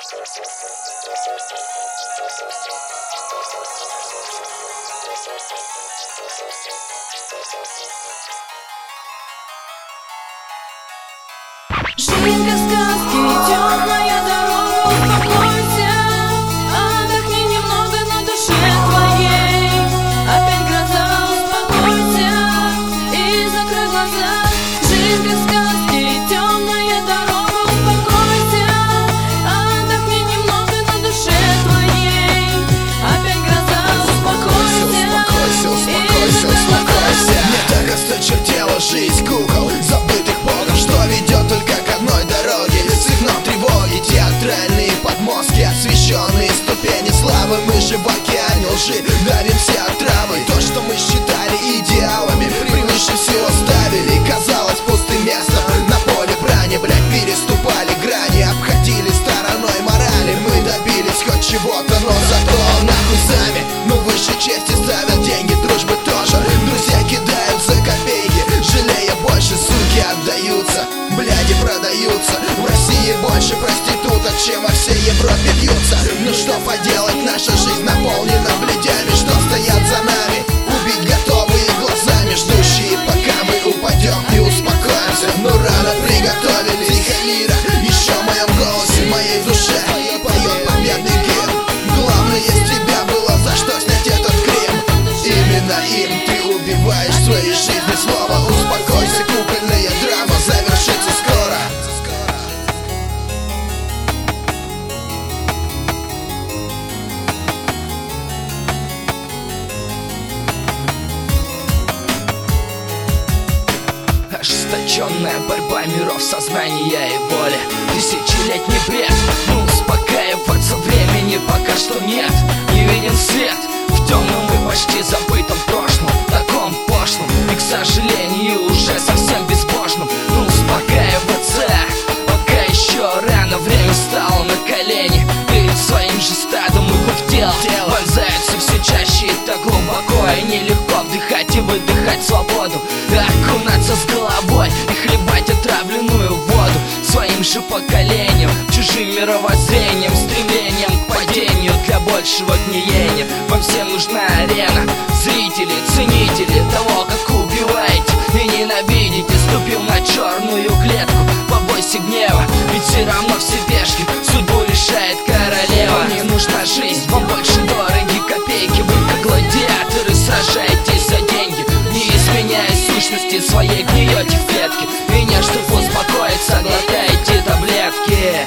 Жинка сказки, темная дорога, успокойся, отдохни немного на душе твоей. Опять гроза, успокойся и закрой глаза. Жинка сказки, темная дорога, успокойся, отдохни немного на душе твоей. Опять гроза, успокойся и закрой глаза. Мне так осточертела жизнь кукол, забытых богом, что ведет только к одной дороге. Сигнал тревоги, театральные подмостки, освещенные ступени славы. Мы же в океане лжи, давим все отравы. То, что мы считали идеалами, превыше всего ставили, казалось пустым местом. На поле брани, блядь, переступали грани, обходили стороной морали. Мы добились хоть чего-то, но зато нахуй сами. Но выше чести ставят деньги, дружбы тоже. Друзья кидают за копейки, жалея больше, суки отдаются, бляди продаются. В России больше проституток, чем во всей Европе бьются. Ну что поделать, наша жизнь наполнена блядями, что стоят за нами, убить готовые глазами, ждущие, пока мы упадем и успокоимся. Но рано приготовились, тихо лира, еще в моем голосе, в моей душе поет победный гимн. Главное, с тебя было за что снять этот грим. Именно им ты убиваешь в своей жизни слово. Успокойся, кукольная драма завершится скоро. Ожесточенная борьба миров сознания и воли, тысячелетний бред. Но успокаиваться времени пока что нет. Не виден свет в темном и почти забытом прошлом, таком пошлом и, к сожалению, уже совсем безбожном. Но успокаиваться пока еще рано. Время стало на колени перед своим же стадом. Их в тело вонзаются все чаще и так глубоко, и нелегко вдыхать и выдыхать свободу, окунаться с головой и хлебать отравленную воду. Своим же поколением, чужим мировоззрением, стремлением к падению для большего гниения. Вам всем нужна арена, зрители, ценители того, как убиваете и ненавидите. Ступил на черную клетку, побойся гнева, ведь все равно все пешки, судьбу решает королева. Вам не нужна жизнь, вам больше дороги копейки. Вы как гладиаторы сражаетесь за деньги, не изменяя сущности своей, гниете в клетке. И не чтобы успокоиться, глотаете таблетки.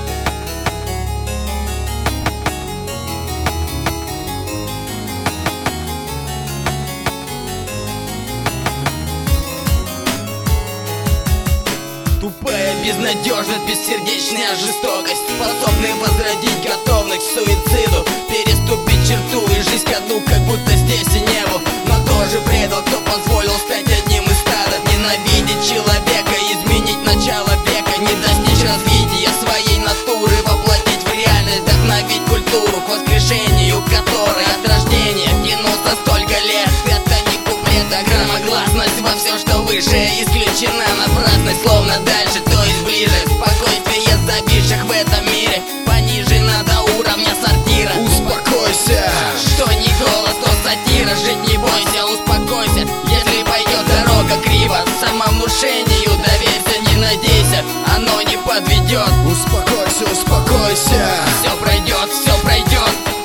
Тупая безнадежность, бессердечная жестокость, способны возродить готовность к суициду, переступить черту и жизнь ко дну, как будто здесь и не был. Но тоже предал, кто позволил стать одним из стада. Ненавидеть человека, изменить начало века, не достичь развития своей натуры, воплотить в реальность, вдохновить культуру к воскрешению, которой от рождения тянулся столько лет. Это не куплет, а громогласность во все, что выше, исключена напрасность, словно дальше, то есть ближе. Спокойствие забивших в этом мире понижено до уровня сортира. Успокойся, что не голос, то сатира. Жить не бойся, успокойся, если пойдет дорога криво. Самовнушению доверься, не надейся, оно не подведет. успокойся, успокойся. Все пройдет, все пройдет.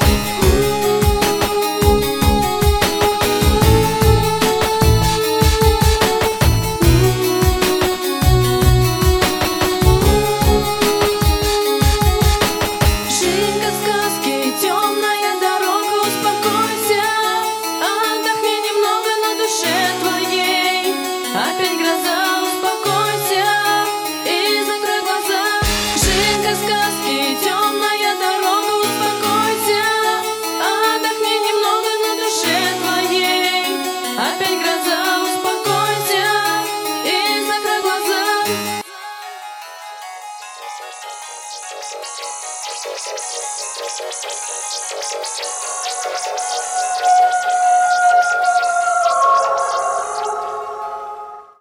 Жинка сказки, темная дорога, успокойся, отдохни немного на душе твоей. Опять гроза, успокойся и закрой глаза. Жинка сказки, темная дорога, успокойся, отдохни немного на душе твоей. Опять гроза, успокойся и закрой глаза.